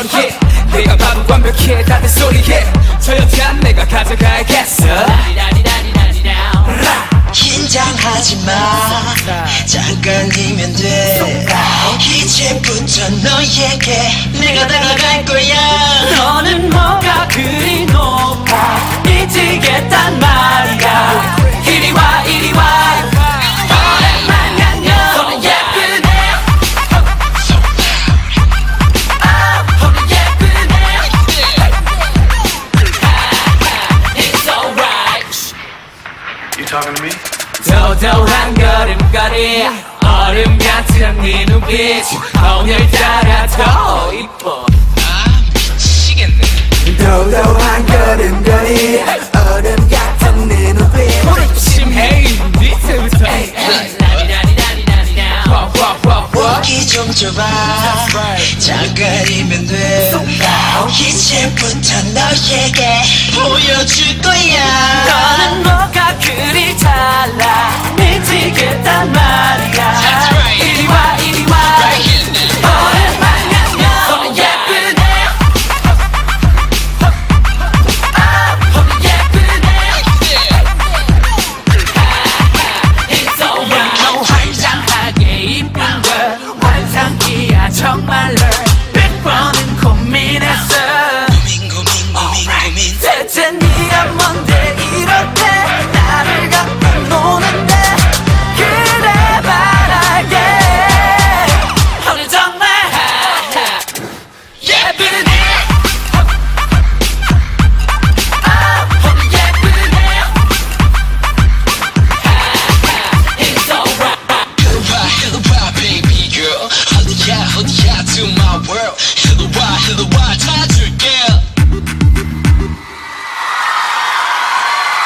소리해 내가 봐도 완벽해 다들 소리해 저 여잔 내가 가져가야겠어 긴장하지마 잠깐이면 돼 이제부터 너에게 내가 다가갈 거야 너는 뭐가 그리 높아 미치겠단 말이야 이리와 이리와 오랜만이야 너는 예쁘네 오늘 예쁘네 It's alright You talking to me? 도도한 걸음걸이 얼음 같은 네 눈빛 오늘따라 더 이뻐 미치겠네 도도한 걸음걸이 얼음 같은 네 눈빛 심해 밑에부터 보기 좀 줘봐 잠깐이면 돼 이제부터 너에게 보여줄 거야 너는 뭐가 그리 달라 미치겠단 말이야 이리와 이리와